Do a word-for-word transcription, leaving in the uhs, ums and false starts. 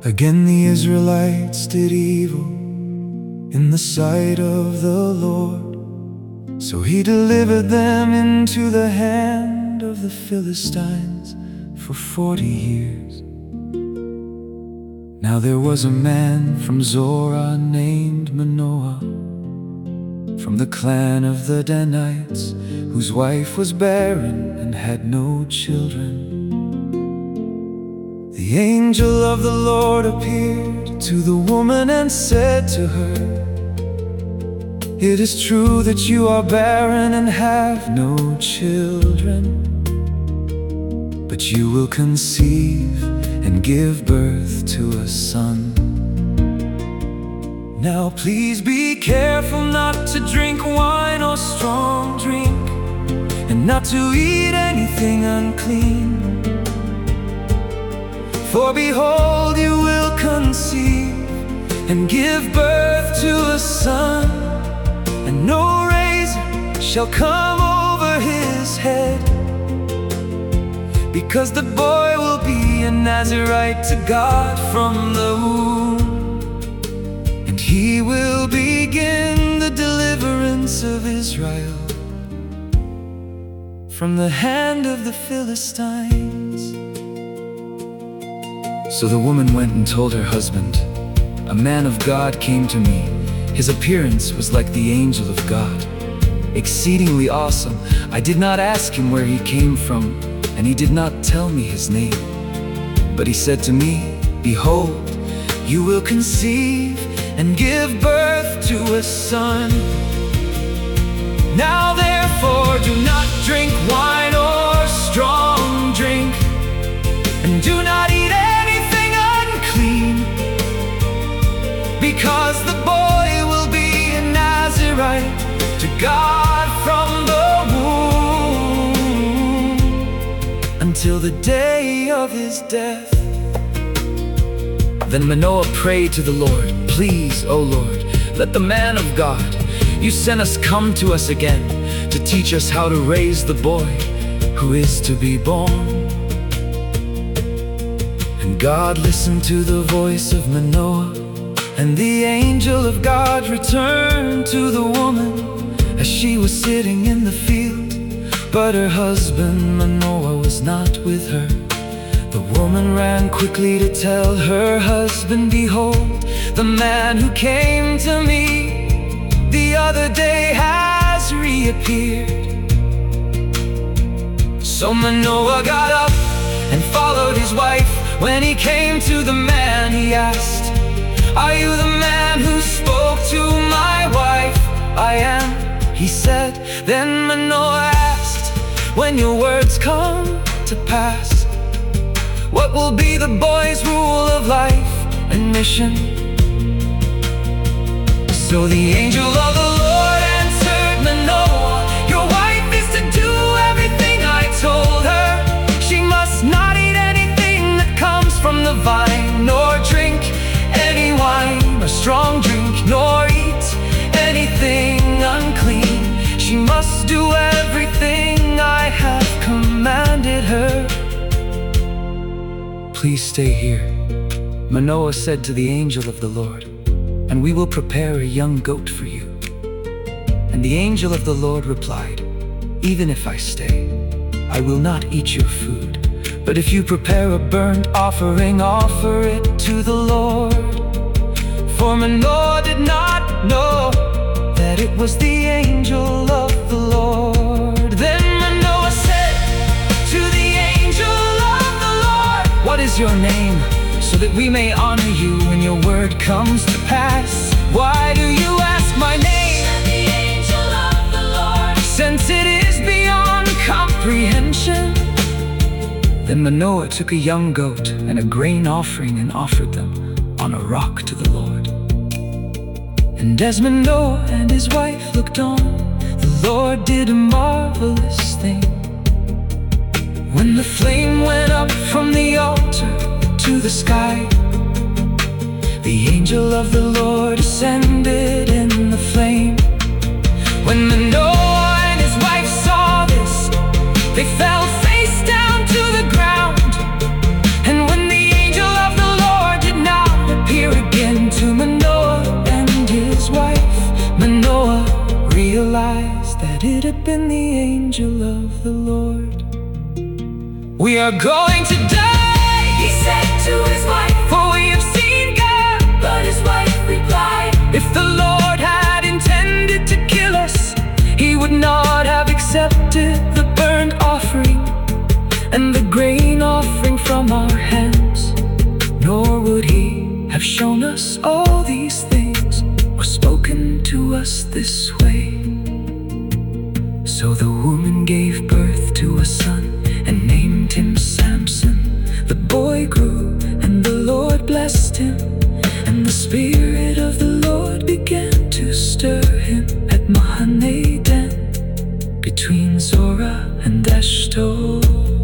Again the Israelites did evil in the sight of the Lord, so he delivered them into the hand of the Philistines for forty years. Now there was a man from Zorah named Manoah, from the clan of the Danites, whose wife was barren and had no children. The angel of the Lord appeared to the woman and said to her, "It is true that you are barren and have no children, but you will conceive and give birth to a son. Now please be careful not to drink wine or strong drink, and not to eat anything unclean. For behold, you will conceive and give birth to a son, and no razor shall come over his head, because the boy will be a Nazirite to God from the womb, and he will begin the deliverance of Israel from the hand of the Philistines." So the woman went and told her husband, "A man of God came to me. His appearance was like the angel of God, exceedingly awesome. I did not ask him where he came from, and he did not tell me his name. But he said to me, 'Behold, you will conceive and give birth to a son. Now therefore do not drink wine or strong drink, and do not eat anything unclean, because the boy will be a Nazirite to God from the womb until the day of his death.'" Then Manoah prayed to the Lord, "Please, O Lord, let the man of God you sent us come to us again, to teach us how to raise the boy who is to be born." And God listened to the voice of Manoah, and the angel of God returned to the woman as she was sitting in the field, but her husband Manoah was not with her. The woman ran quickly to tell her husband, "Behold, the man who came to me the other day has reappeared." So Manoah got up and followed his wife. When he came to the man, he asked, "Are you the man who spoke to my wife?" "I am," he said. Then Manoah asked, "When your words come to pass, what will be the boy's rule of life and mission?" So the angel of the Lord answered Manoah, "Your wife is to do everything I told her. She must not eat anything that comes from the vine, nor drink any wine or strong drink, nor eat anything unclean. She must do everything I have commanded her." "Please stay here," Manoah said to the angel of the Lord, "and we will prepare a young goat for you." And the angel of the Lord replied, "Even if I stay, I will not eat your food. But if you prepare a burnt offering, offer it to the Lord." For Manoah did not know that it was the angel of the Lord. Then Manoah said to the angel of the Lord, "What is your name, so that we may honor you when your word comes to pass? Why do you ask my name?" Said the angel of the Lord, "Since it is beyond comprehension." Then Manoah took a young goat and a grain offering and offered them on a rock to the Lord. And as Manoah and his wife looked on, the Lord did a marvelous thing. When the flame went up from the altar to the sky, the angel of the Lord ascended in the flame. When Manoah and his wife saw this, they fell face down to the ground. And when the angel of the Lord did not the Lord. We are going to die, he said to his wife, for we have seen God. but his wife replied, If the Lord had intended to kill us, he would not have accepted the burnt offering and the grain offering from our hands, nor would he have shown us all these things or spoken to us this way. So the woman gave birth to a son and named him Samson. The boy grew and the Lord blessed him, and the Spirit of the Lord began to stir him at Mahaneh Dan, between Zorah and Ashdod.